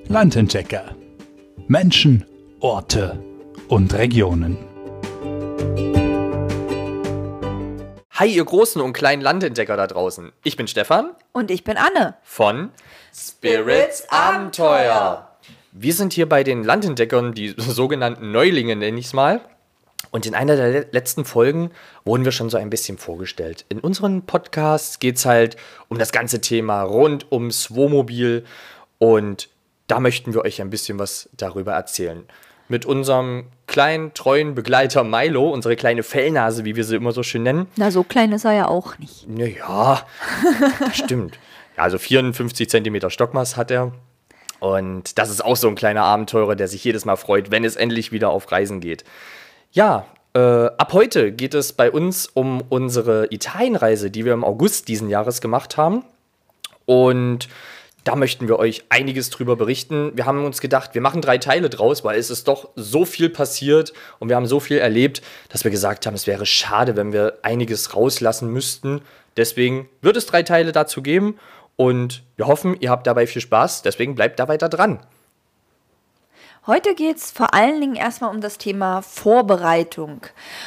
Landentdecker. Menschen, Orte und Regionen. Hi, ihr großen und kleinen Landentdecker da draußen. Ich bin Stefan. Und ich bin Anne. Von Spirits Abenteuer. Wir sind hier bei den Landentdeckern, die sogenannten Neulinge, nenne ich es mal. Und in einer der letzten Folgen wurden wir schon so ein bisschen vorgestellt. In unseren Podcasts geht es halt um das ganze Thema rund ums Wohnmobil. Und da möchten wir euch ein bisschen was darüber erzählen. Mit unserem kleinen, treuen Begleiter Milo, unsere kleine Fellnase, wie wir sie immer so schön nennen. Na, so klein ist er ja auch nicht. Naja, das stimmt. Ja, also 54 cm Stockmaß hat er. Und das ist auch so ein kleiner Abenteurer, der sich jedes Mal freut, wenn es endlich wieder auf Reisen geht. Ja, ab heute geht es bei uns um unsere Italienreise, die wir im August diesen Jahres gemacht haben. Und da möchten wir euch einiges drüber berichten. Wir haben uns gedacht, wir machen 3 Teile draus, weil es ist doch so viel passiert und wir haben so viel erlebt, dass wir gesagt haben, es wäre schade, wenn wir einiges rauslassen müssten. Deswegen wird es 3 Teile dazu geben und wir hoffen, ihr habt dabei viel Spaß. Deswegen bleibt da weiter dran. Heute geht es vor allen Dingen erstmal um das Thema Vorbereitung.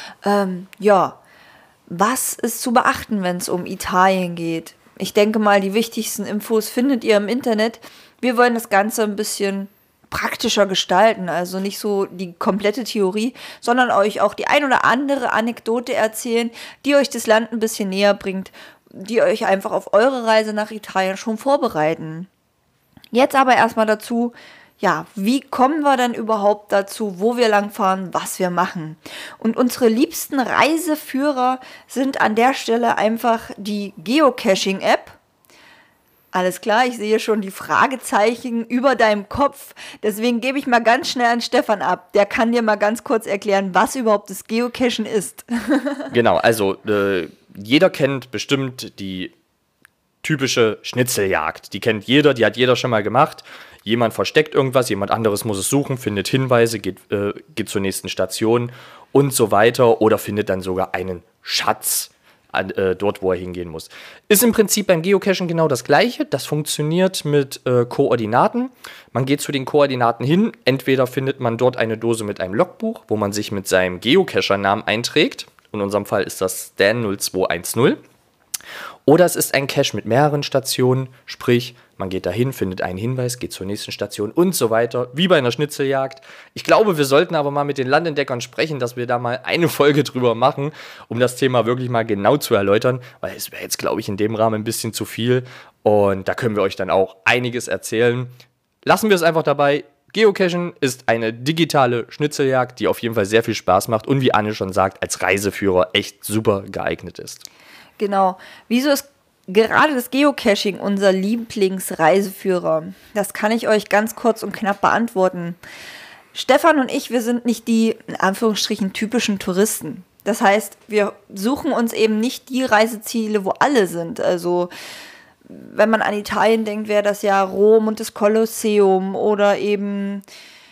Was ist zu beachten, wenn es um Italien geht? Ich denke mal, die wichtigsten Infos findet ihr im Internet. Wir wollen das Ganze ein bisschen praktischer gestalten, also nicht so die komplette Theorie, sondern euch auch die ein oder andere Anekdote erzählen, die euch das Land ein bisschen näher bringt, die euch einfach auf eure Reise nach Italien schon vorbereiten. Jetzt aber erstmal dazu, ja, wie kommen wir dann überhaupt dazu, wo wir langfahren, was wir machen? Und unsere liebsten Reiseführer sind an der Stelle einfach die Geocaching-App. Alles klar, ich sehe schon die Fragezeichen über deinem Kopf. Deswegen gebe ich mal ganz schnell an Stefan ab. Der kann dir mal ganz kurz erklären, was überhaupt das Geocachen ist. Genau, also jeder kennt bestimmt die typische Schnitzeljagd. Die kennt jeder, die hat jeder schon mal gemacht. Jemand versteckt irgendwas, jemand anderes muss es suchen, findet Hinweise, geht zur nächsten Station und so weiter oder findet dann sogar einen Schatz dort, wo er hingehen muss. Ist im Prinzip beim Geocachen genau das Gleiche. Das funktioniert mit Koordinaten. Man geht zu den Koordinaten hin. Entweder findet man dort eine Dose mit einem Logbuch, wo man sich mit seinem Geocacher-Namen einträgt. In unserem Fall ist das Stan0210. Oder es ist ein Cache mit mehreren Stationen, sprich, man geht dahin, findet einen Hinweis, geht zur nächsten Station und so weiter, wie bei einer Schnitzeljagd. Ich glaube, wir sollten aber mal mit den Landentdeckern sprechen, dass wir da mal eine Folge drüber machen, um das Thema wirklich mal genau zu erläutern, weil es wäre jetzt, glaube ich, in dem Rahmen ein bisschen zu viel und da können wir euch dann auch einiges erzählen. Lassen wir es einfach dabei. Geocachen ist eine digitale Schnitzeljagd, die auf jeden Fall sehr viel Spaß macht und wie Anne schon sagt, als Reiseführer echt super geeignet ist. Genau. Wieso ist gerade das Geocaching unser Lieblingsreiseführer? Das kann ich euch ganz kurz und knapp beantworten. Stefan und ich, wir sind nicht die, in Anführungsstrichen, typischen Touristen. Das heißt, wir suchen uns eben nicht die Reiseziele, wo alle sind. Also, wenn man an Italien denkt, wäre das ja Rom und das Kolosseum oder eben...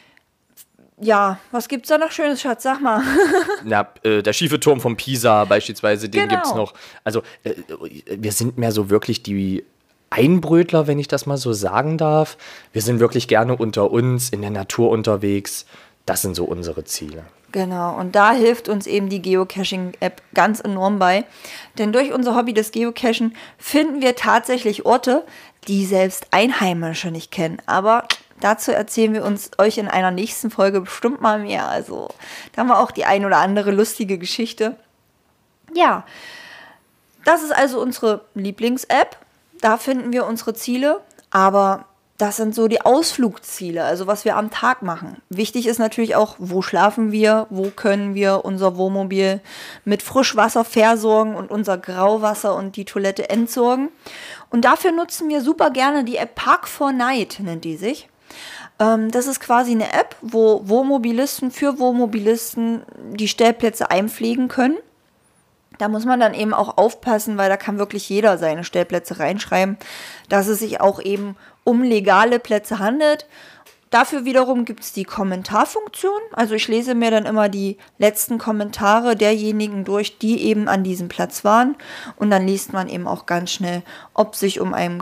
Ja, was gibt's da noch Schönes, Schatz? Sag mal. Ja, der schiefe Turm von Pisa beispielsweise, den gibt's noch. Also, wir sind mehr so wirklich die Einbrötler, wenn ich das mal so sagen darf. Wir sind wirklich gerne unter uns, in der Natur unterwegs. Das sind so unsere Ziele. Genau, und da hilft uns eben die Geocaching-App ganz enorm bei. Denn durch unser Hobby des Geocachen finden wir tatsächlich Orte, die selbst Einheimische nicht kennen. Aber dazu erzählen wir euch in einer nächsten Folge bestimmt mal mehr. Also da haben wir auch die ein oder andere lustige Geschichte. Ja, das ist also unsere Lieblings-App. Da finden wir unsere Ziele, aber das sind so die Ausflugsziele, also was wir am Tag machen. Wichtig ist natürlich auch, wo schlafen wir, wo können wir unser Wohnmobil mit Frischwasser versorgen und unser Grauwasser und die Toilette entsorgen. Und dafür nutzen wir super gerne die App Park4Night, nennt die sich. Das ist quasi eine App, wo Wohnmobilisten die Stellplätze einpflegen können. Da muss man dann eben auch aufpassen, weil da kann wirklich jeder seine Stellplätze reinschreiben, dass es sich auch eben um legale Plätze handelt. Dafür wiederum gibt es die Kommentarfunktion. Also ich lese mir dann immer die letzten Kommentare derjenigen durch, die eben an diesem Platz waren. Und dann liest man eben auch ganz schnell, ob es sich um einen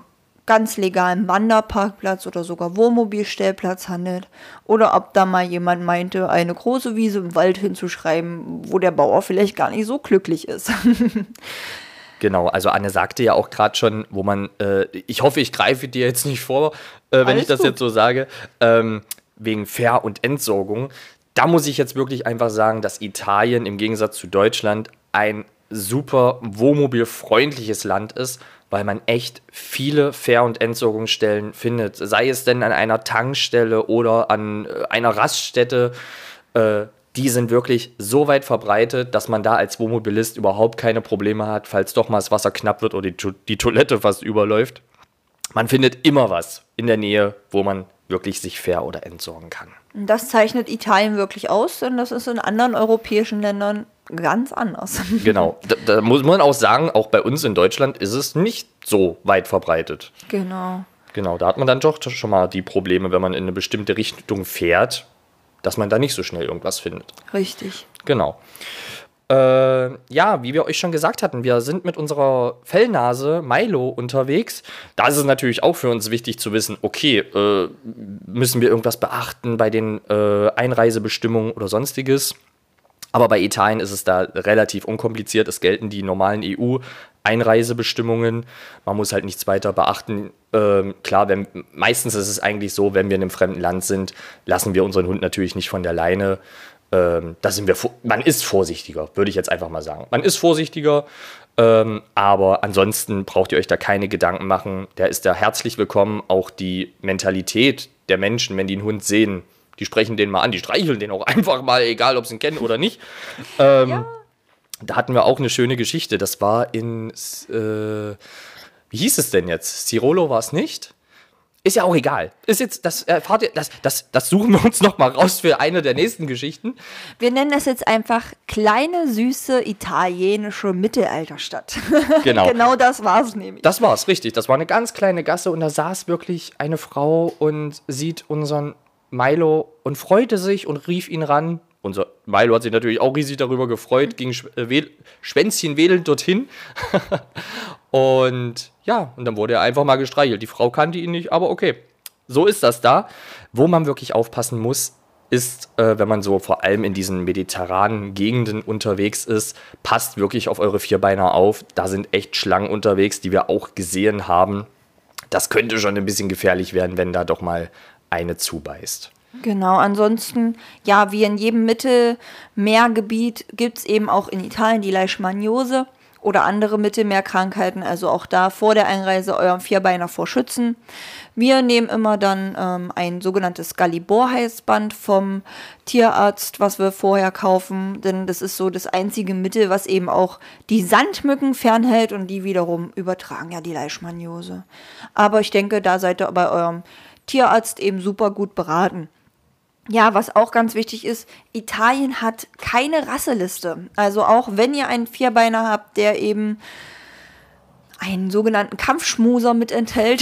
ganz legalen Wanderparkplatz oder sogar Wohnmobilstellplatz handelt. Oder ob da mal jemand meinte, eine große Wiese im Wald hinzuschreiben, wo der Bauer vielleicht gar nicht so glücklich ist. Genau, also Anne sagte ja auch gerade schon, wo man, ich hoffe, ich greife dir jetzt nicht vor, wenn Alles ich das gut. jetzt so sage, wegen Ver- und Entsorgung. Da muss ich jetzt wirklich einfach sagen, dass Italien im Gegensatz zu Deutschland ein super wohnmobilfreundliches Land ist, weil man echt viele Ver- und Entsorgungsstellen findet. Sei es denn an einer Tankstelle oder an einer Raststätte. Die sind wirklich so weit verbreitet, dass man da als Wohnmobilist überhaupt keine Probleme hat, falls doch mal das Wasser knapp wird oder die Toilette fast überläuft. Man findet immer was in der Nähe, wo man wirklich sich ver- oder entsorgen kann. Das zeichnet Italien wirklich aus, denn das ist in anderen europäischen Ländern ganz anders. Genau, da muss man auch sagen, auch bei uns in Deutschland ist es nicht so weit verbreitet. Genau. Genau, da hat man dann doch schon mal die Probleme, wenn man in eine bestimmte Richtung fährt, dass man da nicht so schnell irgendwas findet. Richtig. Genau. Ja, wie wir euch schon gesagt hatten, wir sind mit unserer Fellnase Milo unterwegs. Da ist es natürlich auch für uns wichtig zu wissen, okay, müssen wir irgendwas beachten bei den Einreisebestimmungen oder sonstiges. Aber bei Italien ist es da relativ unkompliziert. Es gelten die normalen EU-Einreisebestimmungen. Man muss halt nichts weiter beachten. Klar, meistens ist es eigentlich so, wenn wir in einem fremden Land sind, lassen wir unseren Hund natürlich nicht von der Leine. Man ist vorsichtiger, würde ich jetzt einfach mal sagen. Man ist vorsichtiger, aber ansonsten braucht ihr euch da keine Gedanken machen. Der ist da herzlich willkommen. Auch die Mentalität der Menschen, wenn die einen Hund sehen, die sprechen den mal an, die streicheln den auch einfach mal, egal ob sie ihn kennen oder nicht. Da hatten wir auch eine schöne Geschichte. Das war wie hieß es denn jetzt? Cirolo war es nicht? Ist ja auch egal. Ist jetzt, das suchen wir uns noch mal raus für eine der nächsten Geschichten. Wir nennen das jetzt einfach kleine, süße italienische Mittelalterstadt. Genau. Genau das war es nämlich. Das war's, richtig. Das war eine ganz kleine Gasse und da saß wirklich eine Frau und sieht unseren Milo und freute sich und rief ihn ran. Unser Milo hat sich natürlich auch riesig darüber gefreut, ging Schwänzchen wedelnd dorthin. Und ja, und dann wurde er einfach mal gestreichelt. Die Frau kannte ihn nicht, aber okay, so ist das da. Wo man wirklich aufpassen muss, ist, wenn man so vor allem in diesen mediterranen Gegenden unterwegs ist, passt wirklich auf eure Vierbeiner auf. Da sind echt Schlangen unterwegs, die wir auch gesehen haben. Das könnte schon ein bisschen gefährlich werden, wenn da doch mal eine zubeißt. Genau, ansonsten, ja, wie in jedem Mittelmeergebiet gibt es eben auch in Italien die Leishmaniose oder andere Mittelmeerkrankheiten, also auch da vor der Einreise euren Vierbeiner vor schützen. Wir nehmen immer dann ein sogenanntes Gallibor-Halsband vom Tierarzt, was wir vorher kaufen, denn das ist so das einzige Mittel, was eben auch die Sandmücken fernhält und die wiederum übertragen ja die Leishmaniose. Aber ich denke, da seid ihr bei eurem Tierarzt eben super gut beraten. Ja, was auch ganz wichtig ist, Italien hat keine Rasseliste. Also auch wenn ihr einen Vierbeiner habt, der eben einen sogenannten Kampfschmuser mit enthält,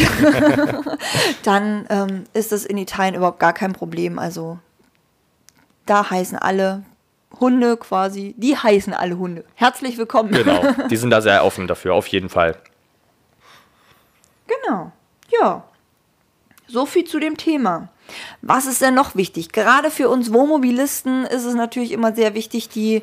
dann ist das in Italien überhaupt gar kein Problem. Also da heißen alle Hunde quasi, die heißen alle Hunde. Herzlich willkommen. Genau, die sind da sehr offen dafür, auf jeden Fall. Genau, ja. So viel zu dem Thema. Was ist denn noch wichtig? Gerade für uns Wohnmobilisten ist es natürlich immer sehr wichtig, die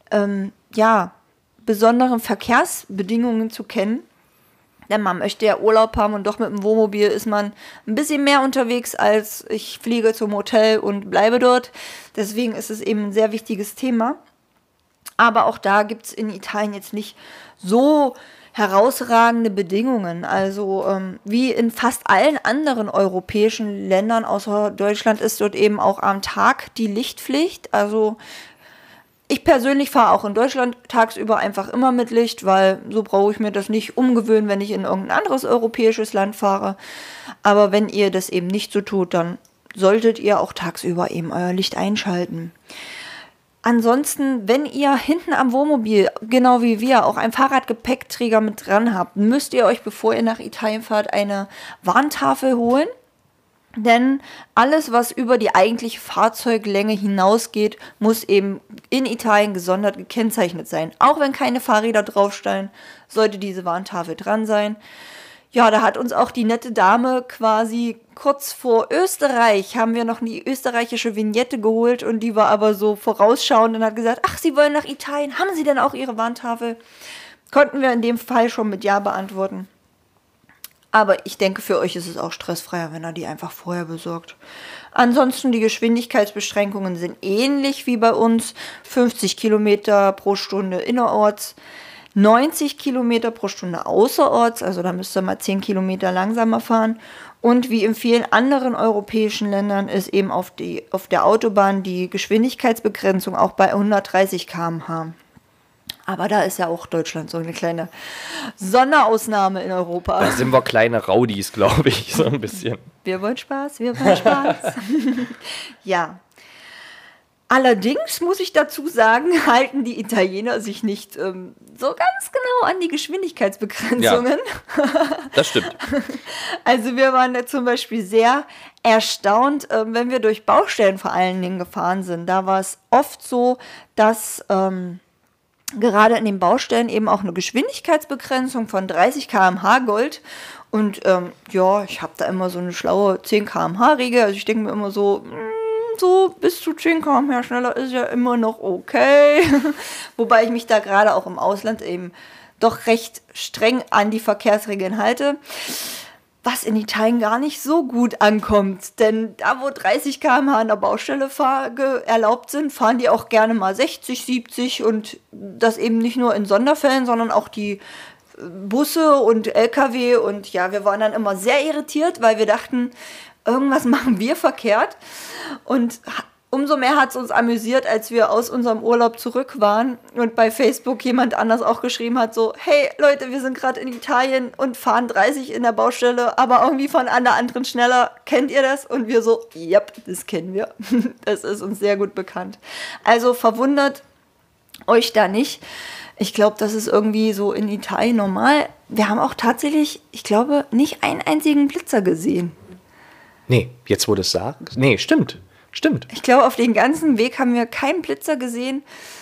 besonderen Verkehrsbedingungen zu kennen. Denn man möchte ja Urlaub haben und doch mit dem Wohnmobil ist man ein bisschen mehr unterwegs, als ich fliege zum Hotel und bleibe dort. Deswegen ist es eben ein sehr wichtiges Thema. Aber auch da gibt es in Italien jetzt nicht so herausragende Bedingungen. Also wie in fast allen anderen europäischen Ländern außer Deutschland ist dort eben auch am Tag die Lichtpflicht. Also ich persönlich fahre auch in Deutschland tagsüber einfach immer mit Licht, weil so brauche ich mir das nicht umgewöhnen, wenn ich in irgendein anderes europäisches Land fahre. Aber wenn ihr das eben nicht so tut, dann solltet ihr auch tagsüber eben euer Licht einschalten. Ansonsten, wenn ihr hinten am Wohnmobil, genau wie wir, auch einen Fahrradgepäckträger mit dran habt, müsst ihr euch, bevor ihr nach Italien fahrt, eine Warntafel holen. Denn alles, was über die eigentliche Fahrzeuglänge hinausgeht, muss eben in Italien gesondert gekennzeichnet sein. Auch wenn keine Fahrräder draufstehen, sollte diese Warntafel dran sein. Ja, da hat uns auch die nette Dame quasi kurz vor Österreich, haben wir noch die österreichische Vignette geholt und die war aber so vorausschauend und hat gesagt, ach, Sie wollen nach Italien, haben Sie denn auch Ihre Warntafel? Konnten wir in dem Fall schon mit Ja beantworten. Aber ich denke, für euch ist es auch stressfreier, wenn ihr die einfach vorher besorgt. Ansonsten, die Geschwindigkeitsbeschränkungen sind ähnlich wie bei uns. 50 Kilometer pro Stunde innerorts, 90 Kilometer pro Stunde außerorts, also da müsst ihr mal 10 Kilometer langsamer fahren. Und wie in vielen anderen europäischen Ländern ist eben auf der Autobahn die Geschwindigkeitsbegrenzung auch bei 130 km/h. Aber da ist ja auch Deutschland so eine kleine Sonderausnahme in Europa. Da sind wir kleine Raudis, glaube ich, so ein bisschen. Wir wollen Spaß, wir wollen Spaß. Ja. Allerdings muss ich dazu sagen, halten die Italiener sich nicht so ganz genau an die Geschwindigkeitsbegrenzungen. Ja, das stimmt. Also wir waren da zum Beispiel sehr erstaunt, wenn wir durch Baustellen vor allen Dingen gefahren sind. Da war es oft so, dass gerade in den Baustellen eben auch eine Geschwindigkeitsbegrenzung von 30 km/h gold. Und ja, ich habe da immer so eine schlaue 10 km/h Regel. Also ich denke mir immer so bis zu 10 km/h schneller ist ja immer noch okay. Wobei ich mich da gerade auch im Ausland eben doch recht streng an die Verkehrsregeln halte. Was in Italien gar nicht so gut ankommt. Denn da, wo 30 km/h an der Baustelle erlaubt sind, fahren die auch gerne mal 60, 70 und das eben nicht nur in Sonderfällen, sondern auch die Busse und LKW. Und ja, wir waren dann immer sehr irritiert, weil wir dachten, irgendwas machen wir verkehrt. Und umso mehr hat es uns amüsiert, als wir aus unserem Urlaub zurück waren und bei Facebook jemand anders auch geschrieben hat, so, hey Leute, wir sind gerade in Italien und fahren 30 in der Baustelle, aber irgendwie von einer anderen schneller. Kennt ihr das? Und wir so, ja, das kennen wir. Das ist uns sehr gut bekannt. Also verwundert euch da nicht. Ich glaube, das ist irgendwie so in Italien normal. Wir haben auch tatsächlich, ich glaube, nicht einen einzigen Blitzer gesehen. Nee, jetzt wo du es sagst. Nee, stimmt. Ich glaube, auf den ganzen Weg haben wir keinen Blitzer gesehen.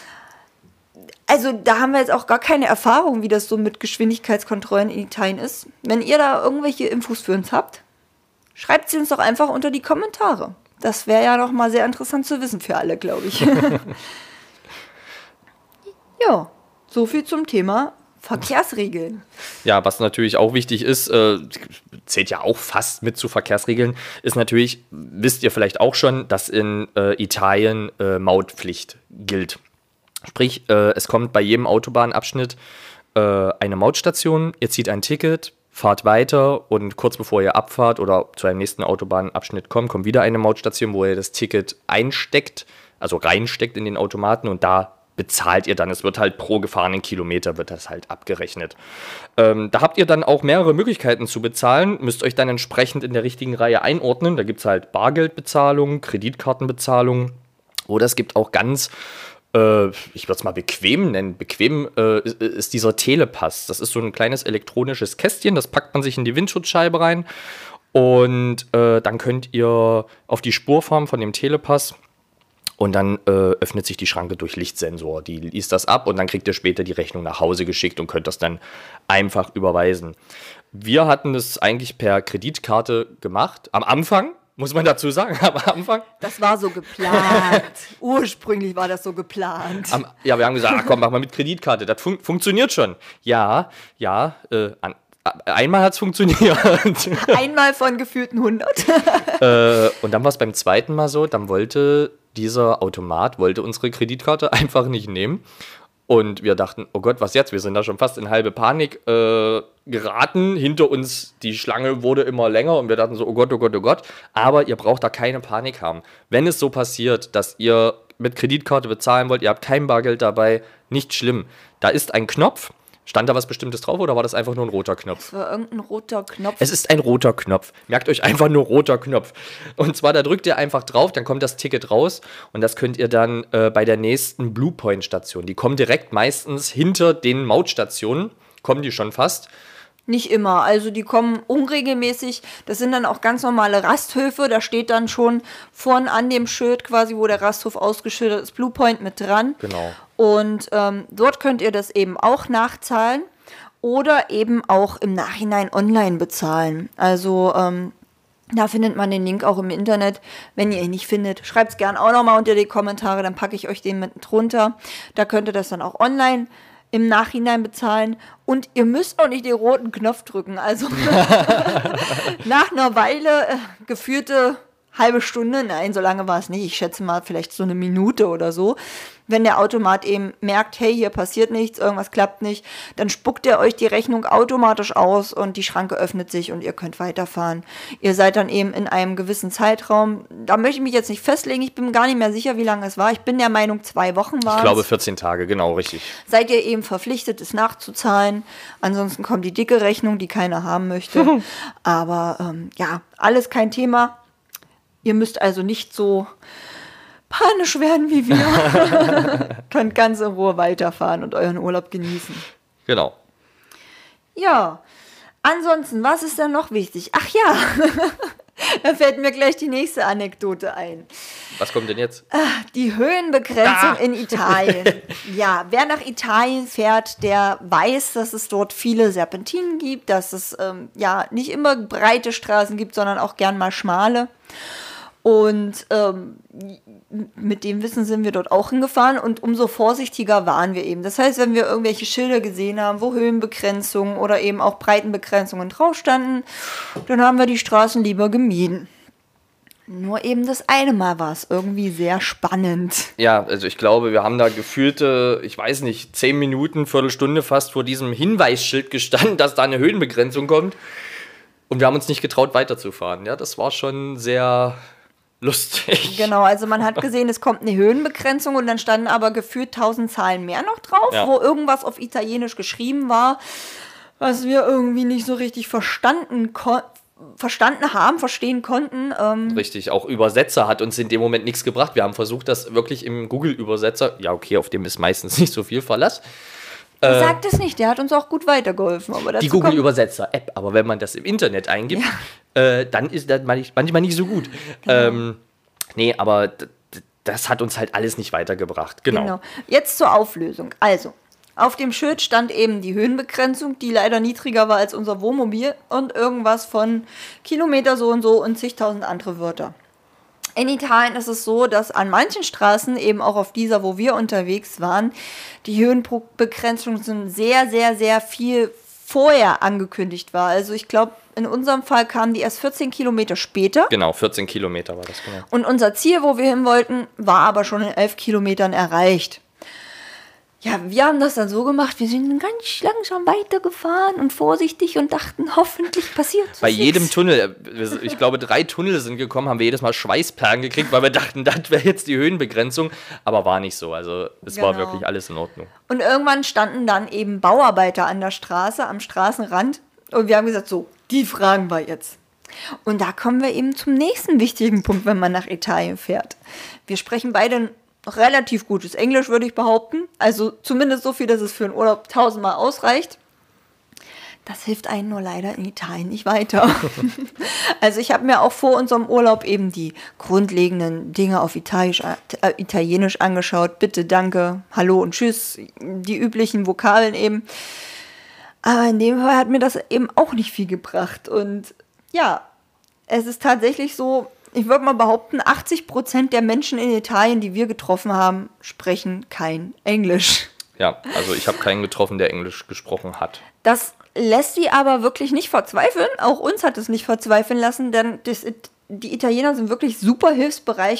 Also da haben wir jetzt auch gar keine Erfahrung, wie das so mit Geschwindigkeitskontrollen in Italien ist. Wenn ihr da irgendwelche Infos für uns habt, schreibt sie uns doch einfach unter die Kommentare. Das wäre ja noch mal sehr interessant zu wissen für alle, glaube ich. Ja, so viel zum Thema Verkehrsregeln. Ja, was natürlich auch wichtig ist, zählt ja auch fast mit zu Verkehrsregeln, ist natürlich, wisst ihr vielleicht auch schon, dass in Italien Mautpflicht gilt. Sprich, es kommt bei jedem Autobahnabschnitt eine Mautstation, ihr zieht ein Ticket, fahrt weiter und kurz bevor ihr abfahrt oder zu einem nächsten Autobahnabschnitt kommt wieder eine Mautstation, wo ihr das Ticket einsteckt, also reinsteckt in den Automaten und da bezahlt ihr dann. Es wird halt pro gefahrenen Kilometer wird das halt abgerechnet. Da habt ihr dann auch mehrere Möglichkeiten zu bezahlen, müsst euch dann entsprechend in der richtigen Reihe einordnen. Da gibt es halt Bargeldbezahlung, Kreditkartenbezahlung oder es gibt auch ganz, ich würde es mal bequem nennen, ist dieser Telepass. Das ist so ein kleines elektronisches Kästchen, das packt man sich in die Windschutzscheibe rein und dann könnt ihr auf die Spur fahren von dem Telepass. Und dann öffnet sich die Schranke durch Lichtsensor. Die liest das ab und dann kriegt ihr später die Rechnung nach Hause geschickt und könnt das dann einfach überweisen. Wir hatten das eigentlich per Kreditkarte gemacht. Am Anfang, muss man dazu sagen, am Anfang. Das war so geplant. Ursprünglich war das so geplant. Ja, wir haben gesagt, komm, mach mal mit Kreditkarte. Das funktioniert schon. Ja, einmal hat es funktioniert. Einmal von gefühlten 100. Und dann war es beim zweiten Mal so, dann wollte dieser Automat unsere Kreditkarte einfach nicht nehmen. Und wir dachten, oh Gott, was jetzt? Wir sind da schon fast in halbe Panik geraten. Hinter uns, die Schlange wurde immer länger und wir dachten so, oh Gott, oh Gott, oh Gott. Aber ihr braucht da keine Panik haben. Wenn es so passiert, dass ihr mit Kreditkarte bezahlen wollt, ihr habt kein Bargeld dabei, nicht schlimm. Da ist ein Knopf. Stand da was Bestimmtes drauf oder war das einfach nur ein roter Knopf? Es war irgendein roter Knopf. Es ist ein roter Knopf. Merkt euch einfach nur roter Knopf. Und zwar, da drückt ihr einfach drauf, dann kommt das Ticket raus und das könnt ihr dann bei der nächsten Bluepoint-Station. Die kommen direkt meistens hinter den Mautstationen, kommen die schon fast. Nicht immer, also die kommen unregelmäßig. Das sind dann auch ganz normale Rasthöfe. Da steht dann schon vorn an dem Schild quasi, wo der Rasthof ausgeschildert ist, Bluepoint mit dran. Genau. Und dort könnt ihr das eben auch nachzahlen. oder eben auch im Nachhinein online bezahlen. Also da findet man den Link auch im Internet. Wenn ihr ihn nicht findet, schreibt es gern auch nochmal unter die Kommentare, dann packe ich euch den mit drunter. Da könnt ihr das dann auch online im Nachhinein bezahlen. Und ihr müsst auch nicht den roten Knopf drücken. Also nach einer Weile, geführte halbe Stunde, nein, so lange war es nicht. Ich schätze mal vielleicht so eine Minute oder so. Wenn der Automat eben merkt, hey, hier passiert nichts, irgendwas klappt nicht, dann spuckt er euch die Rechnung automatisch aus und die Schranke öffnet sich und ihr könnt weiterfahren. Ihr seid dann eben in einem gewissen Zeitraum, da möchte ich mich jetzt nicht festlegen, ich bin gar nicht mehr sicher, wie lange es war. Ich bin der Meinung, 2 Wochen war es. Ich glaube 14 Tage, genau, richtig. Seid ihr eben verpflichtet, es nachzuzahlen. Ansonsten kommt die dicke Rechnung, die keiner haben möchte. Aber ja, alles kein Thema. Ihr müsst also nicht so panisch werden wie wir. Könnt ganz in Ruhe weiterfahren und euren Urlaub genießen. Genau. Ja, ansonsten, was ist denn noch wichtig? Ach ja, da fällt mir gleich die nächste Anekdote ein. Was kommt denn jetzt? Die Höhenbegrenzung in Italien. Ja, wer nach Italien fährt, der weiß, dass es dort viele Serpentinen gibt, dass es ja nicht immer breite Straßen gibt, sondern auch gern mal schmale. Und mit dem Wissen sind wir dort auch hingefahren und umso vorsichtiger waren wir eben. Das heißt, wenn wir irgendwelche Schilder gesehen haben, wo Höhenbegrenzungen oder eben auch Breitenbegrenzungen drauf standen, dann haben wir die Straßen lieber gemieden. Nur eben das eine Mal war es irgendwie sehr spannend. Ja, also ich glaube, wir haben da gefühlte, ich weiß nicht, 10 Minuten, Viertelstunde fast vor diesem Hinweisschild gestanden, dass da eine Höhenbegrenzung kommt. Und wir haben uns nicht getraut, weiterzufahren. Ja, das war schon sehr lustig. Genau, also man hat gesehen, es kommt eine Höhenbegrenzung und dann standen aber gefühlt 1000 Zahlen mehr noch drauf, ja, wo irgendwas auf Italienisch geschrieben war, was wir irgendwie nicht so richtig verstehen konnten. Richtig, auch Übersetzer hat uns in dem Moment nichts gebracht. Wir haben versucht, das wirklich im Google-Übersetzer, ja okay, auf dem ist meistens nicht so viel Verlass. Sagt es nicht, der hat uns auch gut weitergeholfen. Aber die Google-Übersetzer-App, aber wenn man das im Internet eingibt, dann ist das manchmal nicht so gut. Genau. Nee, aber das hat uns halt alles nicht weitergebracht. Genau. Jetzt zur Auflösung. Also, auf dem Schild stand eben die Höhenbegrenzung, die leider niedriger war als unser Wohnmobil und irgendwas von Kilometer so und zigtausend andere Wörter. In Italien ist es so, dass an manchen Straßen, eben auch auf dieser, wo wir unterwegs waren, die Höhenbegrenzung sehr, sehr, sehr viel vorher angekündigt war. Also ich glaube, in unserem Fall kamen die erst 14 Kilometer später. Genau, 14 Kilometer war das, genau. Und unser Ziel, wo wir hin wollten, war aber schon in 11 Kilometern erreicht. Ja, wir haben das dann so gemacht, wir sind ganz langsam weitergefahren und vorsichtig und dachten, hoffentlich passiert es. Bei jedem Tunnel, ich glaube 3 Tunnel sind gekommen, haben wir jedes Mal Schweißperlen gekriegt, weil wir dachten, das wäre jetzt die Höhenbegrenzung, aber war nicht so, also es war wirklich alles in Ordnung. Und irgendwann standen dann eben Bauarbeiter an der Straße, am Straßenrand und wir haben gesagt, so, die fragen wir jetzt. Und da kommen wir eben zum nächsten wichtigen Punkt, wenn man nach Italien fährt. Wir sprechen beide relativ gutes Englisch, würde ich behaupten. Also zumindest so viel, dass es für einen Urlaub 1000-mal ausreicht. Das hilft einem nur leider in Italien nicht weiter. Also ich habe mir auch vor unserem Urlaub eben die grundlegenden Dinge auf Italienisch angeschaut. Bitte, danke, hallo und tschüss. Die üblichen Vokabeln eben. Aber in dem Fall hat mir das eben auch nicht viel gebracht. Und ja, es ist tatsächlich so, ich würde mal behaupten, 80% der Menschen in Italien, die wir getroffen haben, sprechen kein Englisch. Ja, also ich habe keinen getroffen, der Englisch gesprochen hat. Das lässt sie aber wirklich nicht verzweifeln. Auch uns hat es nicht verzweifeln lassen, denn die Italiener sind wirklich super hilfsbereit.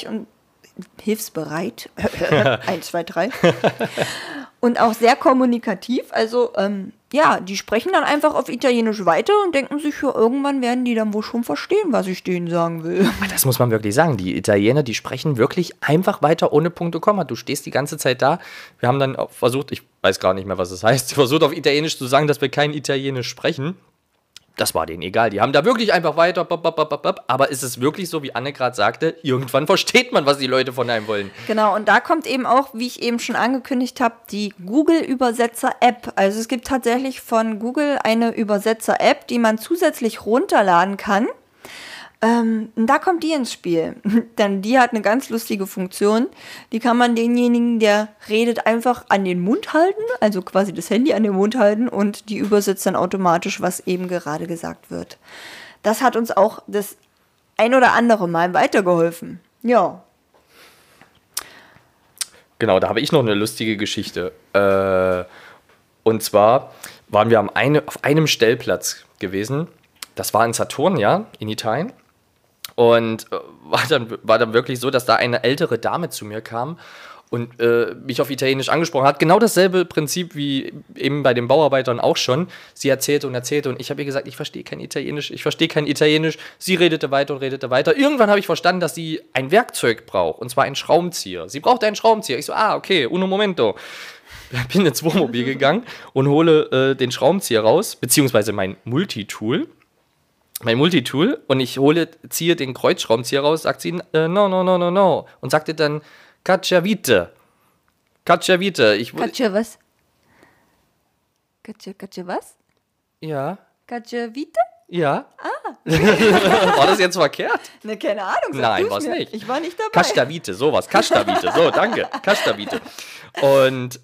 1, 2, 3. Und auch sehr kommunikativ. Also, ja, die sprechen dann einfach auf Italienisch weiter und denken sich, ja, irgendwann werden die dann wohl schon verstehen, was ich denen sagen will. Das muss man wirklich sagen. Die Italiener, die sprechen wirklich einfach weiter ohne Punkt und Komma. Du stehst die ganze Zeit da. Wir haben dann auch versucht, ich weiß gar nicht mehr, was es heißt, versucht auf Italienisch zu sagen, dass wir kein Italienisch sprechen. Das war denen egal. Die haben da wirklich einfach weiter. Aber ist es wirklich so, wie Anne gerade sagte, irgendwann versteht man, was die Leute von einem wollen. Genau, und da kommt eben auch, wie ich eben schon angekündigt habe, die Google-Übersetzer-App. Also es gibt tatsächlich von Google eine Übersetzer-App, die man zusätzlich runterladen kann. Und da kommt die ins Spiel. Denn die hat eine ganz lustige Funktion. Die kann man denjenigen, der redet, einfach an den Mund halten, also quasi das Handy an den Mund halten und die übersetzt dann automatisch, was eben gerade gesagt wird. Das hat uns auch das ein oder andere Mal weitergeholfen. Ja. Genau, da habe ich noch eine lustige Geschichte. Und zwar waren wir auf einem Stellplatz gewesen. Das war in Saturnia in Italien. Und war dann wirklich so, dass da eine ältere Dame zu mir kam und mich auf Italienisch angesprochen hat. Genau dasselbe Prinzip wie eben bei den Bauarbeitern auch schon. Sie erzählte und ich habe ihr gesagt, ich verstehe kein Italienisch. Sie redete weiter und redete weiter. Irgendwann habe ich verstanden, dass sie ein Werkzeug braucht, und zwar einen Schraubenzieher. Sie braucht einen Schraubenzieher. Ich so, okay, uno momento. Bin ins Wohnmobil gegangen und hole den Schraubenzieher raus, beziehungsweise mein Multitool, und ich ziehe den Kreuzschraubenzieher raus, sagt sie, no, und sagte dann, Cacciavite. Katja was? Katja was? Ja. Katja Vite? Ja. War das jetzt verkehrt? Ne, keine Ahnung. Nein, war es nicht. Ich war nicht dabei. Castavite, sowas. Castavite, so, danke. Castavite. Und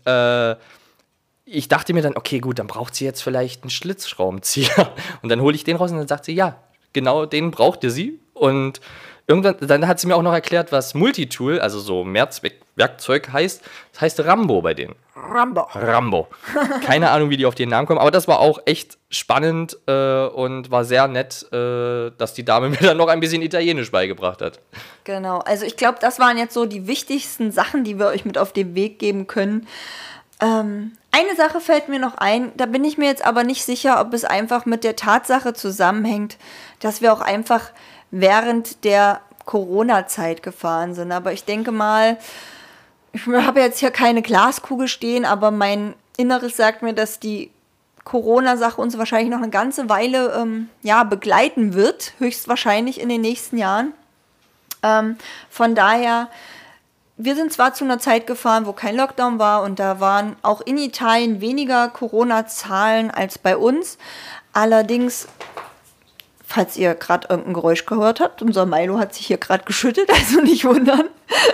ich dachte mir dann, okay, gut, dann braucht sie jetzt vielleicht einen Schlitzschraubenzieher. Und dann hole ich den raus und dann sagt sie, ja, genau den brauchte sie. Und irgendwann, dann hat sie mir auch noch erklärt, was Multitool, also so Mehrzweckwerkzeug heißt. Das heißt Rambo bei denen. Rambo. Keine Ahnung, wie die auf den Namen kommen, aber das war auch echt spannend und war sehr nett, dass die Dame mir dann noch ein bisschen Italienisch beigebracht hat. Genau, also ich glaube, das waren jetzt so die wichtigsten Sachen, die wir euch mit auf den Weg geben können. Eine Sache fällt mir noch ein, da bin ich mir jetzt aber nicht sicher, ob es einfach mit der Tatsache zusammenhängt, dass wir auch einfach während der Corona-Zeit gefahren sind. Aber ich denke mal, ich habe jetzt hier keine Glaskugel stehen, aber mein Inneres sagt mir, dass die Corona-Sache uns wahrscheinlich noch eine ganze Weile begleiten wird, höchstwahrscheinlich in den nächsten Jahren. Von daher, wir sind zwar zu einer Zeit gefahren, wo kein Lockdown war und da waren auch in Italien weniger Corona-Zahlen als bei uns. Allerdings, falls ihr gerade irgendein Geräusch gehört habt, unser Milo hat sich hier gerade geschüttelt, also nicht wundern.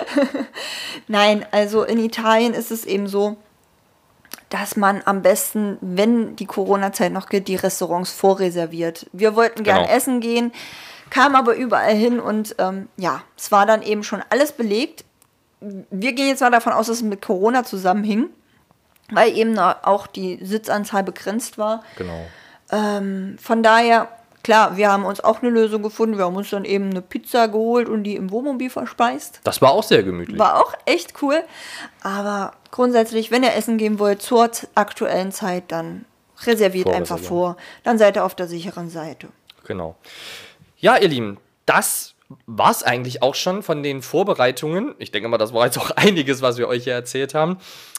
Nein, also in Italien ist es eben so, dass man am besten, wenn die Corona-Zeit noch gilt, die Restaurants vorreserviert. Wir wollten gern essen gehen, kamen aber überall hin und es war dann eben schon alles belegt. Wir gehen jetzt mal davon aus, dass es mit Corona zusammenhing, weil eben auch die Sitzanzahl begrenzt war. Genau. Von daher, klar, wir haben uns auch eine Lösung gefunden. Wir haben uns dann eben eine Pizza geholt und die im Wohnmobil verspeist. Das war auch sehr gemütlich. War auch echt cool. Aber grundsätzlich, wenn ihr essen gehen wollt zur aktuellen Zeit, dann reserviert einfach vor. Dann seid ihr auf der sicheren Seite. Genau. Ja, ihr Lieben, das war es eigentlich auch schon von den Vorbereitungen. Ich denke mal, das war jetzt auch einiges, was wir euch hier erzählt haben.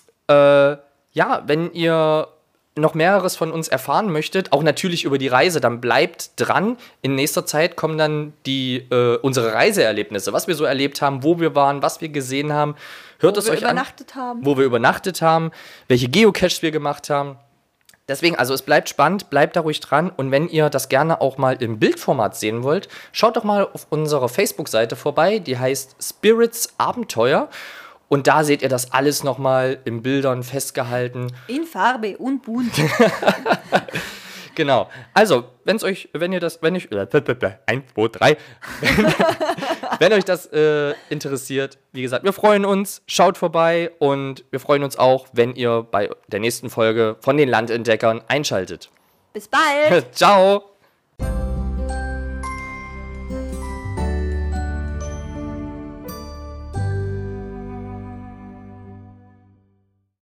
Wenn ihr noch mehreres von uns erfahren möchtet, auch natürlich über die Reise, dann bleibt dran. In nächster Zeit kommen dann unsere Reiseerlebnisse, was wir so erlebt haben, wo wir waren, was wir gesehen haben. Hört es euch an. Wo wir übernachtet haben, welche Geocaches wir gemacht haben. Deswegen, also es bleibt spannend, bleibt da ruhig dran. Und wenn ihr das gerne auch mal im Bildformat sehen wollt, schaut doch mal auf unserer Facebook-Seite vorbei. Die heißt Spirits Abenteuer. Und da seht ihr das alles nochmal in Bildern festgehalten. In Farbe und bunt. Genau. Also, wenn euch das interessiert, wie gesagt, wir freuen uns, schaut vorbei und wir freuen uns auch, wenn ihr bei der nächsten Folge von den Landentdeckern einschaltet. Bis bald. Ciao.